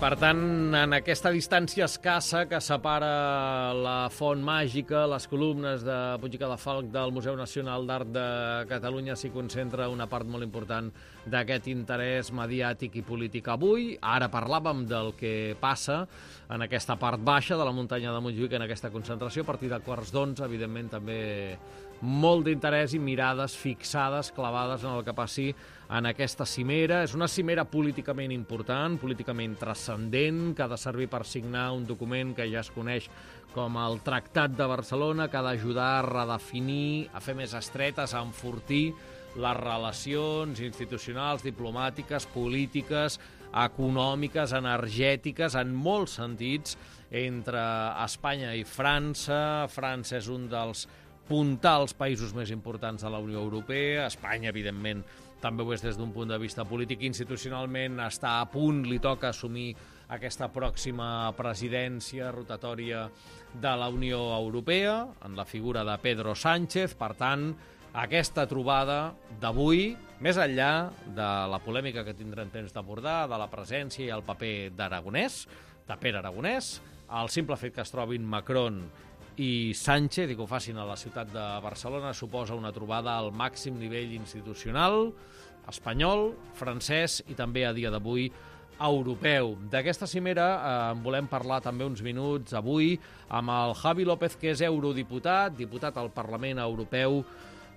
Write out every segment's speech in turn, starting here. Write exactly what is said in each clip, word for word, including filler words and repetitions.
Per tant, en aquesta distància escassa que separa la Font Màgica, les columnes de Puig i Cadafalch del Museu Nacional d'Art de Catalunya, s'hi concentra una part molt important d'aquest interès mediàtic i polític avui. Ara parlàvem del que passa en aquesta part baixa de la muntanya de Montjuïc, en aquesta concentració. A partir de quarts d'onze, evidentment, també molt d'interès i mirades fixades, clavades en el que passi en aquesta cimera. És una cimera políticament important, políticament transcendent, que ha de servir per signar un document que ja es coneix com el Tractat de Barcelona, que ha d'ajudar a redefinir, a fer més estretes, a enfortir les relacions institucionals, diplomàtiques, polítiques, econòmiques, energètiques, en molts sentits, entre Espanya i França. França és un dels puntals països més importants de la Unió Europea. Espanya, evidentment, també ho és des d'un punt de vista polític. Institucionalment està a punt, li toca assumir aquesta pròxima presidència rotatòria de la Unió Europea, en la figura de Pedro Sánchez. Per tant, aquesta trobada d'avui, més enllà de la polèmica que tindrem temps d'abordar, de la presència i el paper d'Aragonès, de Pere Aragonès, el simple fet que es trobin Macron i Sánchez i que ho facin a la ciutat de Barcelona suposa una trobada al màxim nivell institucional, espanyol, francès i també a dia d'avui europeu. D'aquesta cimera eh, en volem parlar també uns minuts avui amb el Javi López, que és eurodiputat, diputat al Parlament Europeu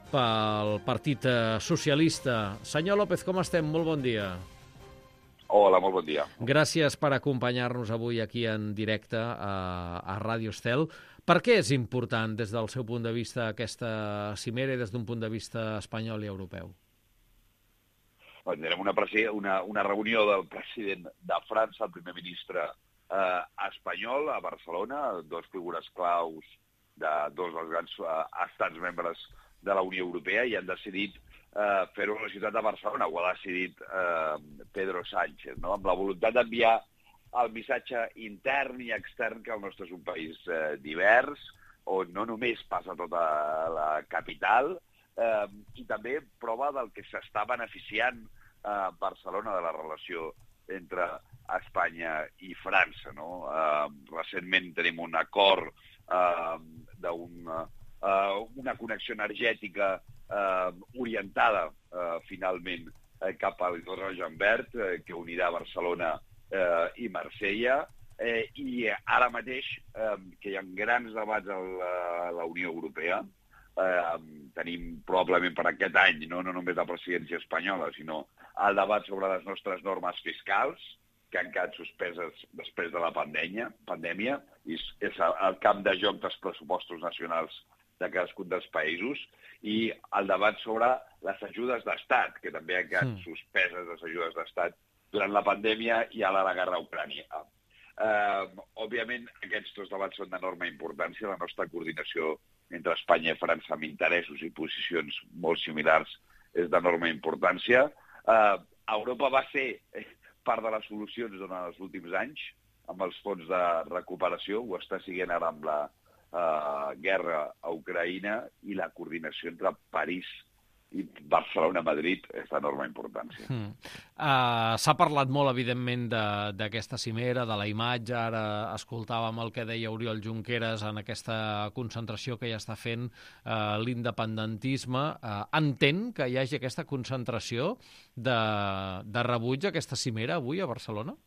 pel Partit Socialista. Senyor López, com estem? Molt bon dia. Hola, molt bon dia. Gràcies per acompanyar-nos avui aquí en directe a, a Ràdio Estel. Per què és important, des del seu punt de vista, aquesta cimera i des d'un punt de vista espanyol i europeu? Tindrem una, una, una reunió del president de França, el primer ministre eh, espanyol, a Barcelona, dos figures claus de dos dels grans eh, estats membres de la Unió Europea, i han decidit eh, fer-ho a la ciutat de Barcelona. Ho ha decidit eh, Pedro Sánchez, no? Amb la voluntat d'enviar el missatge intern i extern que el nostre és un país eh, divers, on no només passa tota la capital, eh, i també prova del que s'està beneficiant eh, Barcelona de la relació entre Espanya i França, no? Eh, recentment tenim un acord eh, d'una eh, una connexió energètica eh, orientada eh, finalment eh, cap a l'hidrogen verd, eh, que unirà Barcelona Eh, i Marsella, eh, i ara mateix eh, que hi ha grans debats a la, a la Unió Europea. Eh, tenim probablement per aquest any, no, no només la presidència espanyola, sinó el debat sobre les nostres normes fiscals, que han quedat suspeses després de la pandèmia, pandèmia i és, és el camp de joc dels pressupostos nacionals de cadascun dels països, i el debat sobre les ajudes d'estat, que també han quedat mm. suspeses, les ajudes d'estat, durant la pandèmia i ara la guerra a Ucrània. Eh, òbviament, aquests dos debats són d'enorme importància. La nostra coordinació entre Espanya i França amb interessos i posicions molt similars és d'enorme importància. Eh, Europa va ser part de les solucions durant els últims anys amb els fons de recuperació. Ho està siguent ara amb la eh, guerra a Ucraïna, i la coordinació entre París i Barcelona-Madrid és d'enorme importància. Mm. Uh, S'ha parlat molt, evidentment, d'aquesta cimera, de la imatge. Ara escoltàvem el que deia Oriol Junqueras en aquesta concentració que ja està fent uh, l'independentisme. Uh, entén que hi hagi aquesta concentració de, de rebuig a aquesta cimera avui a Barcelona?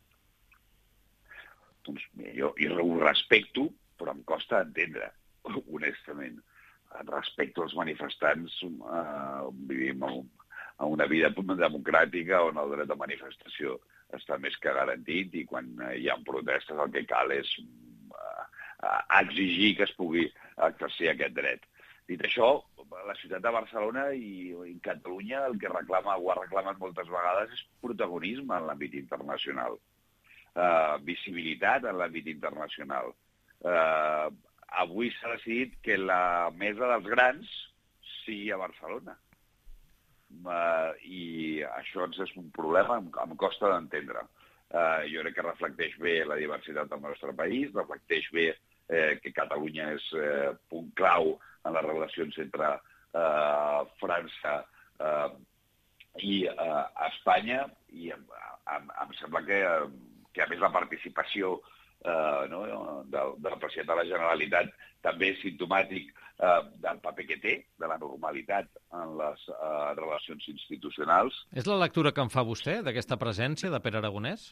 Doncs jo, jo ho respecto, però em costa entendre, honestament. Respecte als manifestants, eh, vivim en, en una vida democràtica on el dret de manifestació està més que garantit, i quan hi ha protestes el que cal és eh, exigir que es pugui exercir aquest dret. Dit això, la ciutat de Barcelona i, i Catalunya el que reclama, o ha reclamat moltes vegades, és protagonisme en l'àmbit internacional, eh, visibilitat en l'àmbit internacional. Eh, Avui s'ha decidit que la mesa dels grans sigui a Barcelona. Uh, I això ens és un problema, em, em costa d'entendre. Uh, jo crec que reflecteix bé la diversitat del nostre país, reflecteix bé eh, que Catalunya és eh, punt clau en les relacions entre uh, França uh, i uh, Espanya, i em, em, em sembla que uh, que a més la participació eh, no, del, del president de la Generalitat també és simptomàtic eh, del paper que té, de la normalitat en les eh, relacions institucionals. És la lectura que en fa vostè, d'aquesta presència de Pere Aragonès?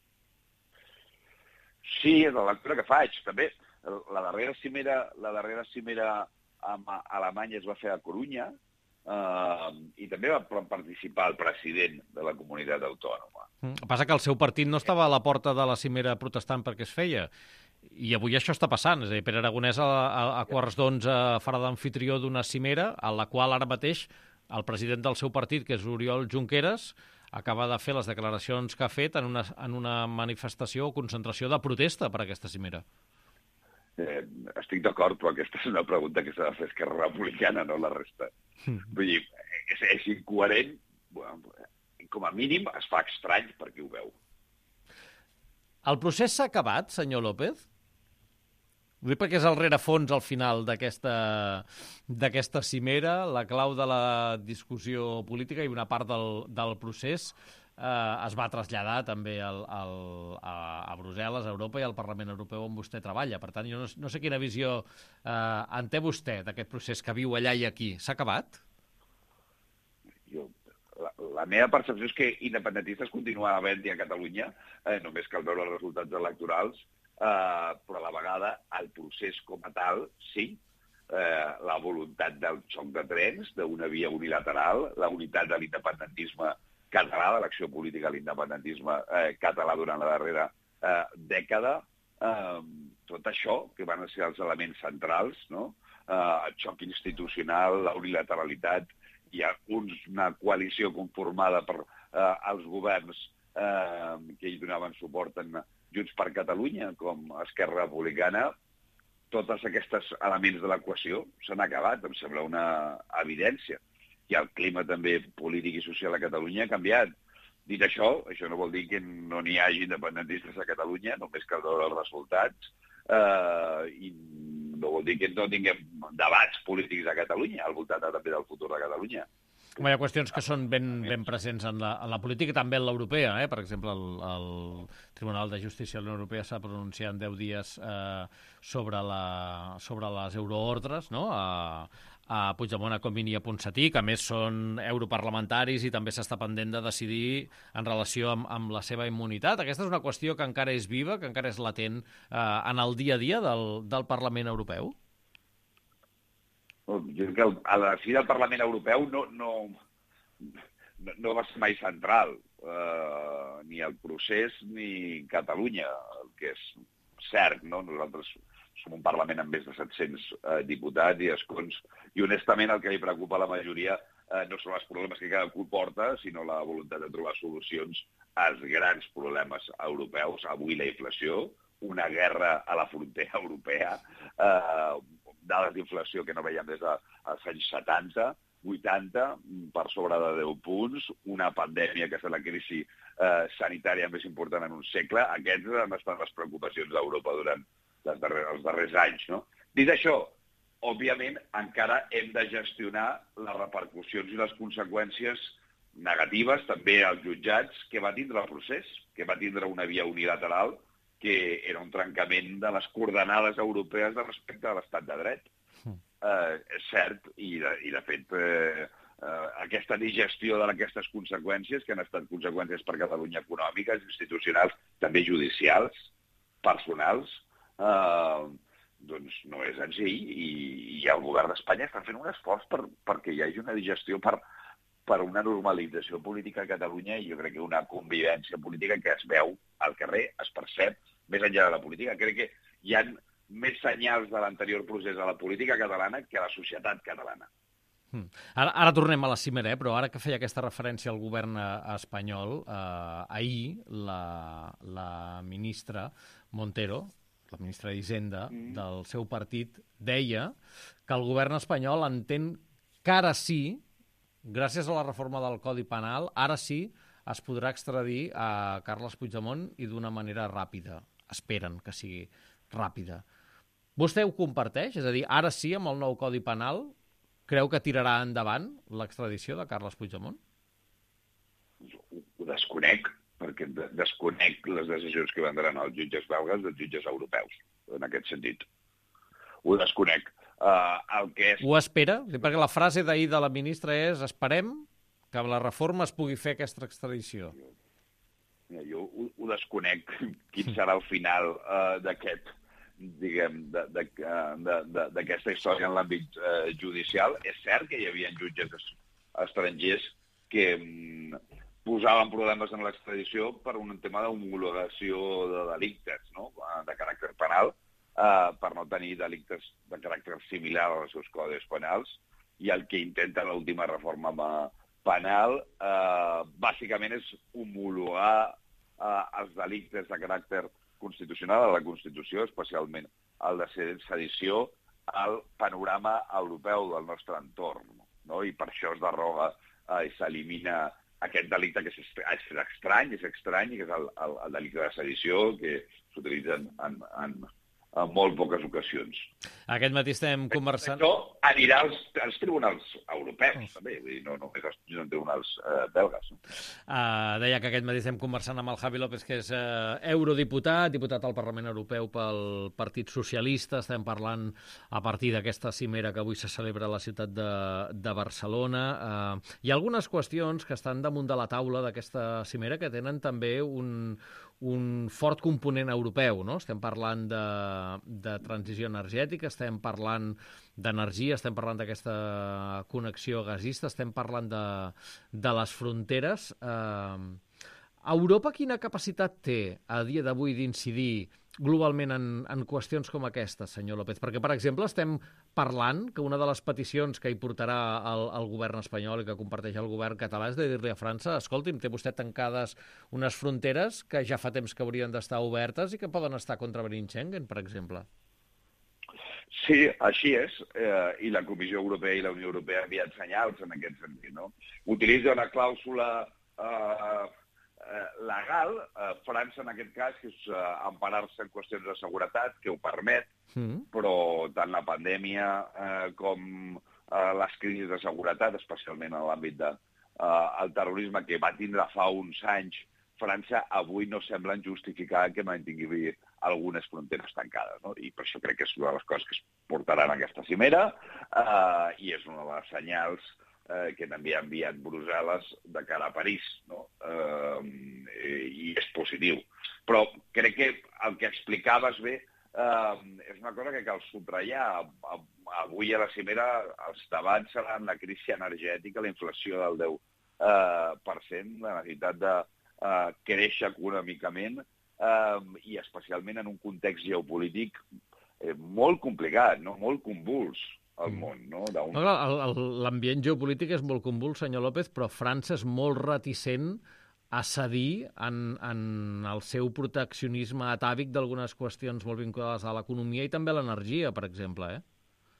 Sí, és la lectura que faig. També la darrera cimera, la darrera cimera a Alemanya es va fer a Corunya, eh, i també va participar el president de la comunitat autònoma. Mm. Passa que el seu partit no estava a la porta de la cimera protestant perquè es feia. I avui això està passant, és a dir, Pere Aragonès a, a, a quarts d'onze farà d'amfitrió d'una cimera a la qual ara mateix el president del seu partit, que és Oriol Junqueras, acaba de fer les declaracions que ha fet en una, en una manifestació o concentració de protesta per a aquesta cimera. Eh, estic d'acord, però aquesta és una pregunta que s'ha de fer Esquerra Republicana, no la resta. Mm. Vull dir, és, és incoherent, bueno, com a mínim es fa estrany per qui ho veu. El procés s'ha acabat, senyor López? Ho dic perquè és el rerefons al final d'aquesta cimera, la clau de la discussió política i una part del, del procés eh, es va traslladar també al, al, a, a Brussel·les, a Europa i al Parlament Europeu on vostè treballa. Per tant, jo no, no sé quina visió eh, en té vostè d'aquest procés que viu allà i aquí. S'ha acabat? Jo, la, la meva percepció és que independentistes continuen havent-hi a Catalunya, eh, només cal veure els resultats electorals, Uh, però a la vegada el procés com a tal, sí, uh, la voluntat del xoc de trens, d'una via unilateral, la unitat de l'independentisme català, de l'acció política de l'independentisme uh, català durant la darrera uh, dècada, uh, tot això, que van ser els elements centrals, no? uh, el xoc institucional, la unilateralitat, hi ha uns, una coalició conformada per uh, els governs uh, que hi donaven suport en Junts per Catalunya, com Esquerra Republicana, tots aquests elements de l'equació s'han acabat, em sembla una evidència. I el clima també polític i social a Catalunya ha canviat. Dit això, això no vol dir que no n'hi hagi independentistes a Catalunya, només cal veure els resultats, eh, i no vol dir que no tinguem debats polítics a Catalunya, al voltant també del futur de Catalunya. Hi ha qüestions que són ben, ben presents en la, en la política, també en l'europea. Eh? Per exemple, el, el Tribunal de Justícia de la Unió Europea s'ha pronunciat en deu dies eh, sobre, la, sobre les euroordres, no? a, a Puigdemont, a Comín i a Ponsatí, que a més són europarlamentaris i també s'està pendent de decidir en relació amb, amb la seva immunitat. Aquesta és una qüestió que encara és viva, que encara és latent eh, en el dia a dia del, del Parlament Europeu? Jo crec que a la fi del Parlament Europeu no, no, no va ser mai central, eh, ni el procés ni Catalunya, el que és cert, no? Nosaltres som un Parlament amb més de set-cents eh, diputats i escons, i honestament el que li preocupa a la majoria eh, no són els problemes que cadascú porta, sinó la voluntat de trobar solucions als grans problemes europeus, avui la inflació, una guerra a la frontera europea, eh, dades d'inflació que no veiem des dels anys setanta, vuitanta, per sobre de deu punts, una pandèmia que és la crisi eh, sanitària més important en un segle. Aquestes han estat les preocupacions d'Europa durant les darrers, els darrers anys. No? Dit això, òbviament, encara hem de gestionar les repercussions i les conseqüències negatives, també als jutjats, que va tindre el procés, que va tindre una via unilateral, que era un trencament de les coordenades europees de respecte a l'estat de dret. Mm. Eh, és cert, i de, i de fet eh, eh, aquesta digestió d'aquestes conseqüències, que han estat conseqüències per Catalunya econòmiques, institucionals, també judicials, personals, eh, doncs no és senzill, i, i el govern d'Espanya està fent un esforç per, perquè hi hagi una digestió per, per una normalització política a Catalunya, i jo crec que una convivència política que es veu al carrer, es percep, més enllà de la política. Crec que hi ha més senyals de l'anterior procés de la política catalana que a la societat catalana. Mm. Ara, ara tornem a la cimera, eh? Però ara que feia aquesta referència al govern eh, espanyol, eh, ahir la, la ministra Montero, la ministra d'Hisenda mm. del seu partit, deia que el govern espanyol entén que ara sí, gràcies a la reforma del Codi Penal, ara sí es podrà extradir a Carles Puigdemont i d'una manera ràpida. Esperen que sigui ràpida. Vostè ho comparteix? És a dir, ara sí, amb el nou Codi Penal, creu que tirarà endavant l'extradició de Carles Puigdemont? Ho desconec. perquè desconec les decisions que vendran els jutges belgues dels jutges europeus, en aquest sentit. Ho desconec. Uh, el que és... Ho espera? Perquè la frase d'ahir de la ministra és esperem que amb la reforma es pugui fer aquesta extradició. Jo, jo ho, ho desconec, quin serà el final uh, d'aquest, diguem, d'aquesta història en l'àmbit uh, judicial. És cert que hi havia jutges estrangers que um, posaven problemes en l'extradició per un tema d'homologació de delictes, no?, de caràcter penal, uh, per no tenir delictes de caràcter similar als seus codis penals, i el que intenta l'última reforma penal uh, bàsicament és homologar uh, els delictes de caràcter constitucional a la Constitució, especialment el de sedició, al panorama europeu del nostre entorn, no? I per això es deroga uh, i s'elimina aquest delicte que és estrany, és estrany, que és el, el, el delicte de sedició, que s'utilitza en, en, en, en molt poques ocasions. Aquest matí estem conversant... Això anirà als, als tribunals europeus, també, vull dir, no només als tribunals eh, belgues. No? Uh, deia que aquest matí estem conversant amb el Javi López, que és uh, eurodiputat, diputat al Parlament Europeu pel Partit Socialista. Estem parlant a partir d'aquesta cimera que avui se celebra a la ciutat de, de Barcelona. Uh, hi ha algunes qüestions que estan damunt de la taula d'aquesta cimera que tenen també un, un fort component europeu, no? Estem parlant de, de transició energètica, estem parlant d'energia, estem parlant d'aquesta connexió gasista, estem parlant de, de les fronteres. Eh, Europa quina capacitat té a dia d'avui d'incidir globalment en, en qüestions com aquestes, senyor López? Perquè, per exemple, estem parlant que una de les peticions que hi portarà el, el govern espanyol i que comparteix el govern català és de dir-li a França, escolti'm, té vostè tancades unes fronteres que ja fa temps que haurien d'estar obertes i que poden estar contravenint Schengen, per exemple. Sí, així és, eh, i la Comissió Europea i la Unió Europea han enviat senyals en aquest sentit, no? Utilitza una clàusula eh, eh, legal, eh, França en aquest cas, que és eh, emparar-se en qüestions de seguretat, que ho permet, mm. però tant la pandèmia eh, com eh, les crisis de seguretat, especialment en l'àmbit del eh, terrorisme que va tindre fa uns anys, França avui no semblen justificar que mantingui algunes fronteres tancades, no? I per això crec que és una de les coses que es portaran a aquesta cimera eh, i és una de les senyals eh, que també ha enviat Brussel·les de cara a París, no? Eh, i és positiu. Però crec que el que explicaves bé eh, és una cosa que cal subratllar. Avui a la cimera els debats seran la crisi energètica, la inflació del deu per cent, la necessitat de Uh, créixer econòmicament uh, i especialment en un context geopolític eh, molt complicat, no? Molt convuls al món. No? Un... L'ambient geopolític és molt convuls, senyor López, però França és molt reticent a cedir en, en el seu proteccionisme atàvic d'algunes qüestions molt vinculades a l'economia i també a l'energia, per exemple, eh?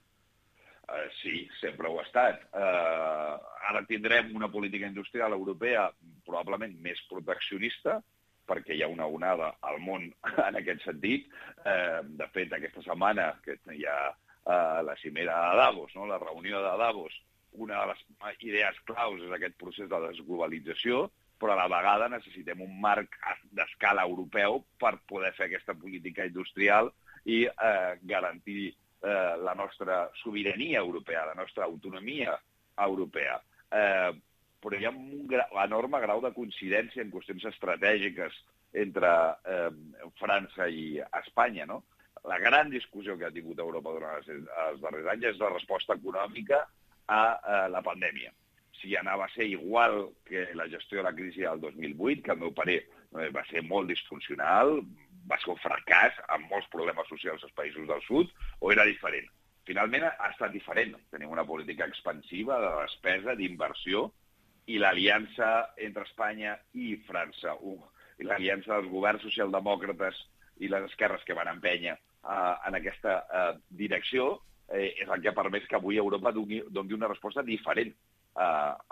Uh, sí, sempre ho ha estat. Uh, ara tindrem una política industrial europea probablement més proteccionista, perquè hi ha una onada al món en aquest sentit. Uh, de fet, aquesta setmana que hi ha uh, la cimera de Davos, no? La reunió de Davos, una de les idees claus és aquest procés de desglobalització, però a la vegada necessitem un marc d'escala europeu per poder fer aquesta política industrial i uh, garantir Eh, la nostra sobirania europea, la nostra autonomia europea. Eh, però hi ha un gra enorme grau de coincidència en qüestions estratègiques entre eh, França i Espanya, no? La gran discussió que ha tingut Europa durant els, els darrers anys és la resposta econòmica a eh, la pandèmia. Si anava a ser igual que la gestió de la crisi del dos mil vuit, que al meu parer eh, va ser molt disfuncional, va ser un fracàs amb molts problemes socials als països del sud, o era diferent? Finalment ha estat diferent. Tenim una política expansiva de despesa, d'inversió, i l'aliança entre Espanya i França, i l'aliança dels governs socialdemòcrates i les esquerres que van empènyer uh, en aquesta uh, direcció, eh, és el que ha permès que avui Europa doni, doni una resposta diferent uh, a la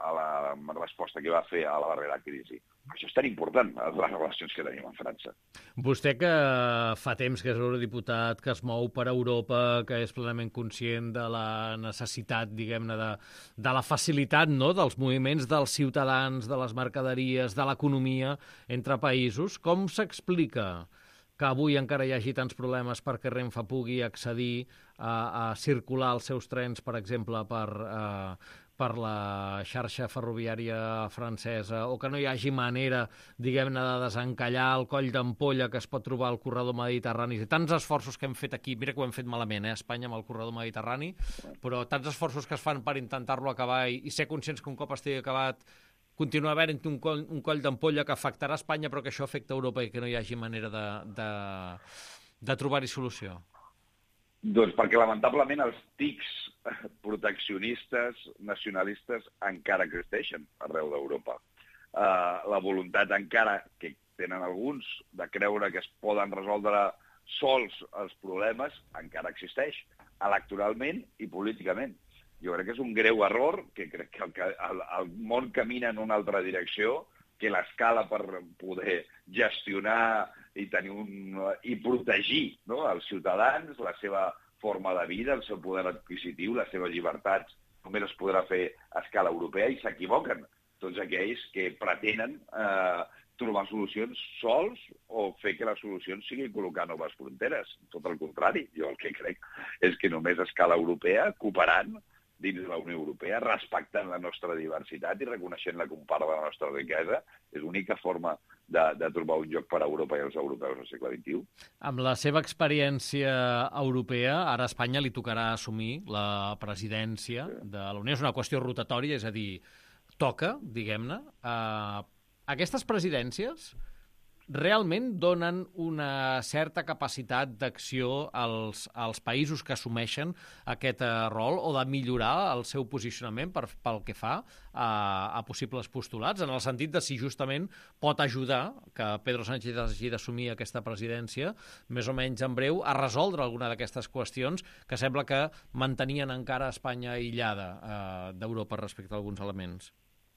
resposta que va fer a la darrera crisi. Això és tan important, les relacions que tenim amb França. Vostè, que fa temps que és eurodiputat, que es mou per Europa, que és plenament conscient de la necessitat, diguem-ne, de, de la facilitat, no?, dels moviments dels ciutadans, de les mercaderies, de l'economia entre països, com s'explica que avui encara hi hagi tants problemes perquè Renfe pugui accedir a, a circular els seus trens, per exemple, per, eh, per la xarxa ferroviària francesa, o que no hi hagi manera, diguem-ne, de desencallar el coll d'ampolla que es pot trobar al corredor mediterrani. Tants esforços que hem fet aquí, mira que ho hem fet malament, eh, a Espanya, amb el corredor mediterrani, però tants esforços que es fan per intentar-lo acabar i, i ser conscients que un cop estigui acabat continua havent un coll, un coll d'ampolla que afectarà Espanya, però que això afecta Europa i que no hi hagi manera de, de, de trobar-hi solució? Doncs perquè, lamentablement, els tics proteccionistes, nacionalistes, encara existeixen arreu d'Europa. Uh, la voluntat encara que tenen alguns de creure que es poden resoldre sols els problemes encara existeix, electoralment i políticament. Jo crec que és un greu error, que crec que el, el, el món camina en una altra direcció, que l'escala per poder gestionar i tenir un, i protegir, no?, els ciutadans, la seva forma de vida, el seu poder adquisitiu, les seves llibertats, només es podrà fer a escala europea, i s'equivoquen tots aquells que pretenen eh, trobar solucions sols o fer que les solucions siguin col·locar noves fronteres. Tot el contrari, jo el que crec és que només a escala europea, cooperant dins de la Unió Europea, respectant la nostra diversitat i reconeixent-la com part de la nostra riquesa, és l'única forma de, de trobar un lloc per a Europa i els europeus al segle vint-i-u. Amb la seva experiència europea, ara a Espanya li tocarà assumir la presidència de la Unió. És una qüestió rotatòria, és a dir, toca, diguem-ne. Uh, aquestes presidències realment donen una certa capacitat d'acció als, als països que assumeixen aquest uh, rol, o de millorar el seu posicionament per, pel que fa a, a possibles postulats, en el sentit de si justament pot ajudar que Pedro Sánchez hagi d'assumir aquesta presidència més o menys en breu a resoldre alguna d'aquestes qüestions que sembla que mantenien encara Espanya aïllada uh, d'Europa respecte a alguns elements.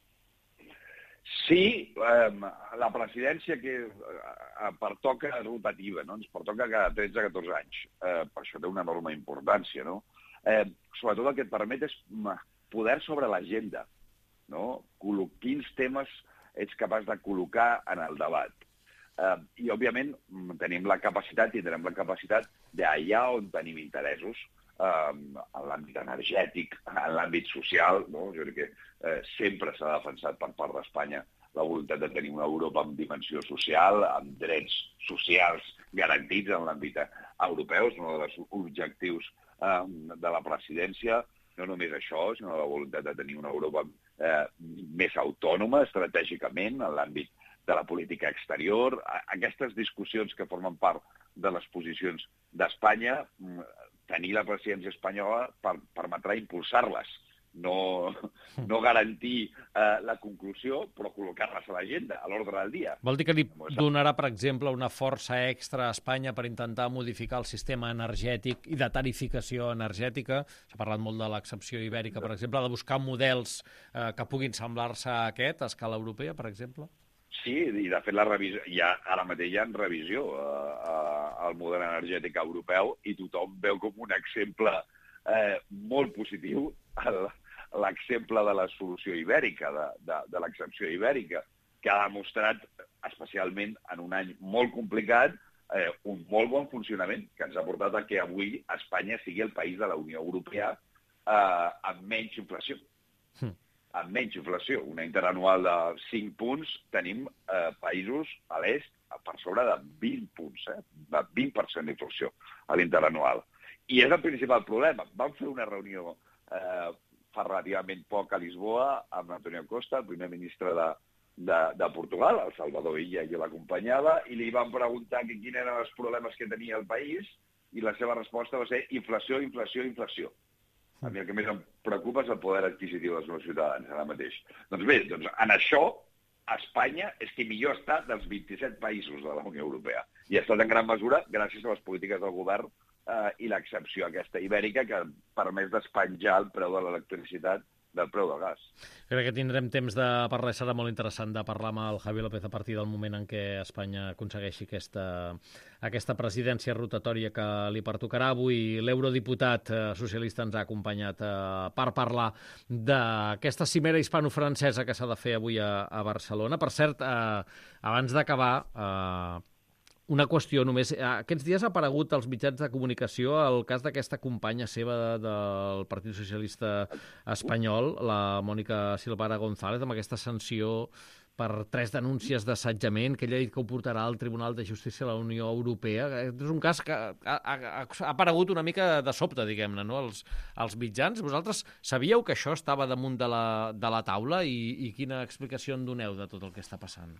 Sí, eh, la presidència que eh, pertoca rotativa, no? Ens pertoca cada tretze a catorze anys. Eh, per això té una enorme importància, no? Eh, sobretot el que et permet és poder sobre l'agenda, no? Quins temes ets capaç de col·locar en el debat. Eh, I, òbviament, tenim la capacitat, tindrem la capacitat d'allà on tenim interessos, eh, en l'àmbit energètic, en l'àmbit social, no? Jo crec que eh, sempre s'ha defensat per part d'Espanya la voluntat de tenir una Europa amb dimensió social, amb drets socials garantits en l'àmbit europeu, és un dels objectius eh, de la presidència. No només això, sinó la voluntat de tenir una Europa eh, més autònoma estratègicament en l'àmbit de la política exterior. Aquestes discussions que formen part de les posicions d'Espanya, tenir la presidència espanyola per, permetrà impulsar-les. No, no garantir eh, la conclusió, però col·locar-les a l'agenda, a l'ordre del dia. Vol dir que li donarà, per exemple, una força extra a Espanya per intentar modificar el sistema energètic i de tarificació energètica? S'ha parlat molt de l'excepció ibèrica, per exemple, de buscar models eh, que puguin semblar-se a aquest, a escala europea, per exemple? Sí, i de fet la revisió, ja, ara mateix hi ha revisió eh, al model energètic europeu i tothom veu com un exemple eh, molt positiu el, l'exemple de la solució ibèrica, de, de, de l'excepció ibèrica, que ha demostrat, especialment en un any molt complicat, eh, un molt bon funcionament, que ens ha portat a que avui Espanya sigui el país de la Unió Europea eh, amb menys inflació. Mm. Amb menys inflació. Una interanual de cinc punts, tenim eh, països a l'est per sobre de vint punts, eh, de vint per cent d'inflació a l'interanual. I és el principal problema. Vam fer una reunió eh, fa relativament poc a Lisboa amb Antonio Costa, el primer ministre de, de, de Portugal, el Salvador Illa, jo l'acompanyava, i li van preguntar quins eren els problemes que tenia el país, i la seva resposta va ser inflació, inflació, inflació. A mi el que més em preocupa és el poder adquisitiu dels meus ciutadans ara mateix. Doncs bé, doncs en això Espanya és que millor està dels vint-i-set països de la Unió Europea. I ha estat en gran mesura gràcies a les polítiques del govern eh, i l'excepció aquesta ibèrica que ha permès despenjar el preu de l'electricitat del preu del gas. Crec que tindrem temps de parlar, serà molt interessant de parlar amb el Javi López a partir del moment en què Espanya aconsegueixi aquesta, aquesta presidència rotatòria que li pertocarà. Avui l'eurodiputat socialista ens ha acompanyat eh, per parlar d'aquesta cimera hispano-francesa que s'ha de fer avui a, a Barcelona. Per cert, eh, abans d'acabar... Eh, Una qüestió només. Aquests dies ha aparegut als mitjans de comunicació el cas d'aquesta companya seva de, del Partit Socialista Espanyol, la Mònica Silvara González, amb aquesta sanció per tres denúncies d'assetjament que ella ha dit que ho portarà al Tribunal de Justícia de la Unió Europea. És un cas que ha, ha, ha aparegut una mica de sobte, diguem-ne, no? als, als mitjans. Vosaltres sabíeu que això estava damunt de la, de la taula i, i quina explicació en doneu de tot el que està passant?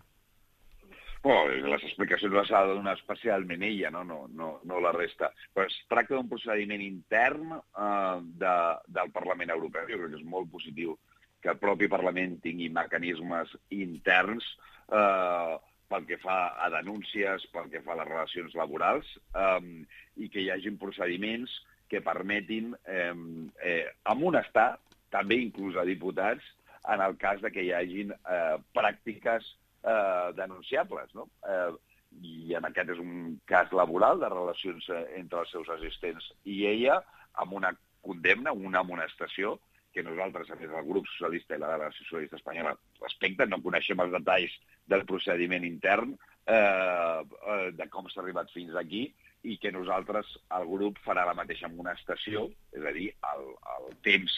Bueno, les explicacions les ha de donar especialment ella, no, no, no, no la resta. Però es tracta d'un procediment intern eh, de, del Parlament Europeu. Jo crec que és molt positiu que el propi Parlament tingui mecanismes interns eh, pel que fa a denúncies, pel que fa a les relacions laborals, eh, i que hi hagin procediments que permetin eh, eh, amonestar, també inclús a diputats, en el cas de que hi hagin eh, pràctiques Eh, denunciables, no? Eh, I en aquest és un cas laboral de relacions eh, entre els seus assistents i ella, amb una condemna, una amonestació, que nosaltres, a més del grup socialista i la delegació socialista espanyola, respecten, no coneixem els detalls del procediment intern, eh, eh, de com s'ha arribat fins aquí, i que nosaltres, el grup, farà la mateixa amonestació, és a dir, el, el temps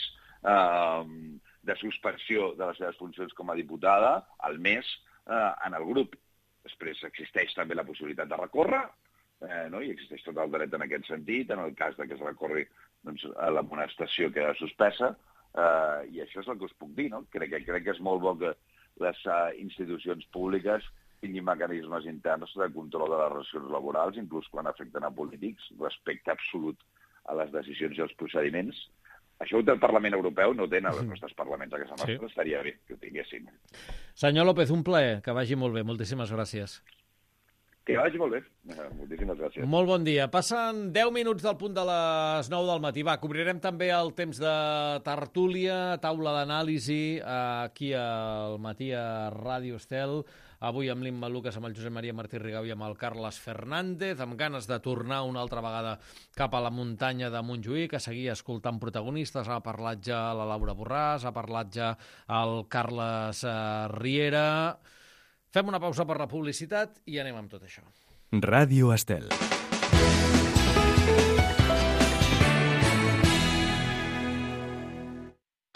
eh, de suspensió de les seves funcions com a diputada, al mes, en el grup. Després existeix també la possibilitat de recórrer, eh, no? I existeix tot el dret en aquest sentit, en el cas de que es recorri doncs, a l'amonestació queda suspesa, eh, i això és el que us puc dir, no? Crec que, crec que és molt bo que les uh, institucions públiques tinguin mecanismes interns de control de les relacions laborals, inclús quan afecten a polítics, respecte absolut a les decisions i els procediments. Això ho té el Parlament Europeu, no ho tenen els nostres parlaments a casa nostra, sí. Estaria bé que ho tinguessin. Senyor López, un plaer, que vagi molt bé. Moltíssimes gràcies. Que vagi molt bé. Moltíssimes gràcies. Molt bon dia. Passen deu minuts del punt de les nou del matí. Va, cobrirem també el temps de tertúlia, taula d'anàlisi, aquí al matí a Ràdio Estel. Avui amb l'Imma Lucas, amb el Josep Maria Martí Rigau i amb el Carles Fernández, amb ganes de tornar una altra vegada cap a la muntanya de Montjuïc, a seguir escoltant protagonistes. Ha parlat ja la Laura Borràs, ha parlat ja el Carles Riera. Fem una pausa per la publicitat i anem amb tot això. Ràdio Estel.